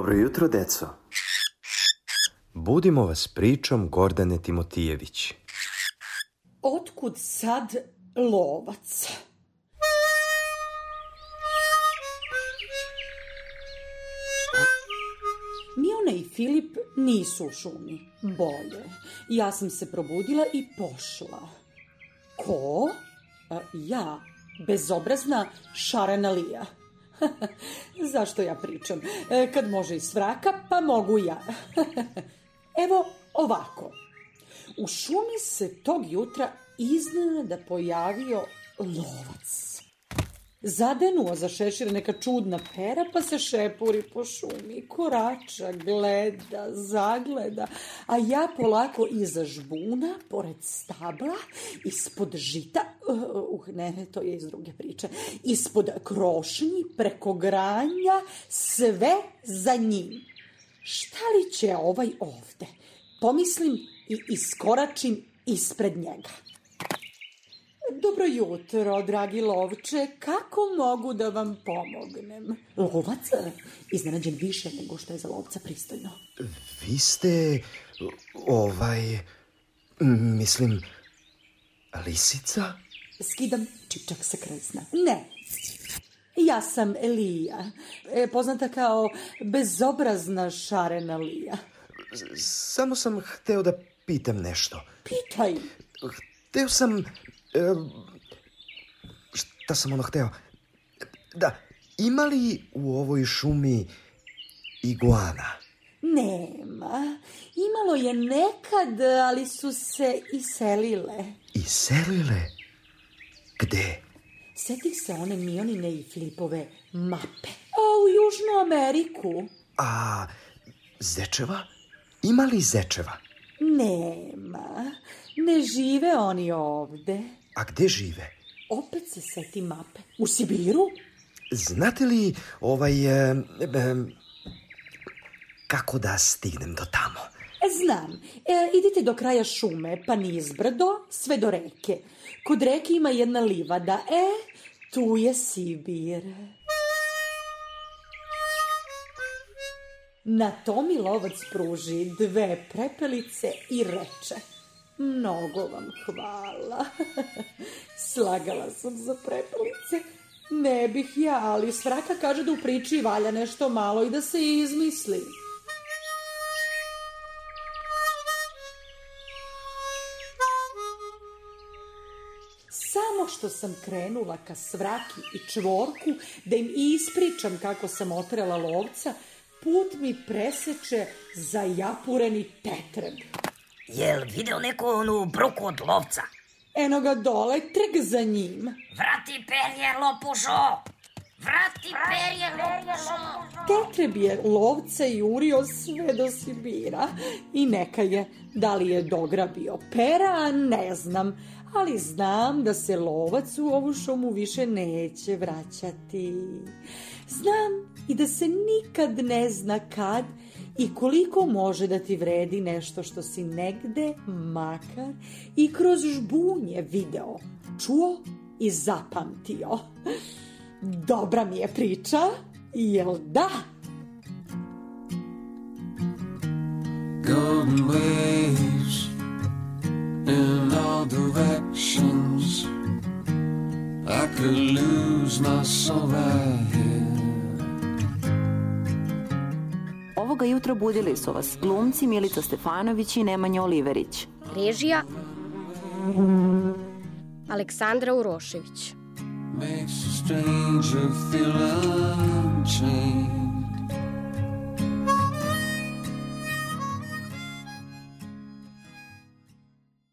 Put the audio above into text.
Dobro jutro, deco. Budimo vas pričom Gordane Timotijević. Otkud sad lovac? Miona i Filip nisu u šumi. Bolje. Ja sam se probudila i pošla. Ko? Ja, bezobrazna šarena Lija. Zašto ja pričam? Kad može iz fraka, pa mogu ja. Evo ovako. U šumi se tog jutra iznenada pojavio lovac. Zadenuo za šešir neka čudna pera, pa se šepuri po šumi. Korača, gleda, zagleda, a ja polako iza žbuna, pored stabla, ispod žita, ne, to je iz druge priče, ispod krošnji, preko granja, sve za njim. Šta li će ovaj ovde? Pomislim i iskoračim ispred njega. Dobro jutro, dragi lovče, kako mogu da vam pomognem? Lovac, iznenađen više nego što je za lovca pristojno. Vi ste, mislim, lisica? Skidam čičak sa krsna. Ne, ja sam Lija, poznata kao bezobrazna šarena Lija. Samo sam hteo da pitam nešto. Pitaj. Hteo sam... Šta sam hteo? Da, ima li u ovoj šumi iguana? Nema. Imalo je nekad, ali su se iselile. Iselile? Gde? Setih se one Mionine i Filipove mape. U Južnu Ameriku. A zečeva? Ima li zečeva? Nema. Ne žive oni ovde. A gde žive? Opet se seti mape. U Sibiru? Znate li kako da stignem do tamo? Znam. Idite do kraja šume, pa nizbrdo, sve do reke. Kod reke ima jedna livada. Tu je Sibir. Na to mi lovac pruži 2 prepelice i reče: mnogo vam hvala. Slagala sam za prepelice. Ne bih ja, ali Svraka kaže da u priči valja nešto malo i da se izmisli. Samo što sam krenula ka Svraki i Čvorku da im ispričam kako sam oterala lovca, put mi preseče zajapureni tetreb. Jel video neko onu bruku od lovca? Eno ga dole, trg za njim. Vrati perje, lopušo! Vrati perje, lopušo! Tetreb je lovca jurio sve do Sibira. I neka je, da li je dograbio pera, ne znam. Ali znam da se lovac u ovu šumu više neće vraćati. Znam i da se nikad ne zna kad i koliko može da ti vredi nešto što si negde, makar i kroz žbunje video, čuo i zapamtio. Dobra mi je priča, jel da? Golden waves in all directions, I could lose my soul right here. Ovoga jutra budili su vas glumci Milica Stefanović i Nemanja Oliverić. Režija Aleksandra Urošević. Makes a stranger feel unchained.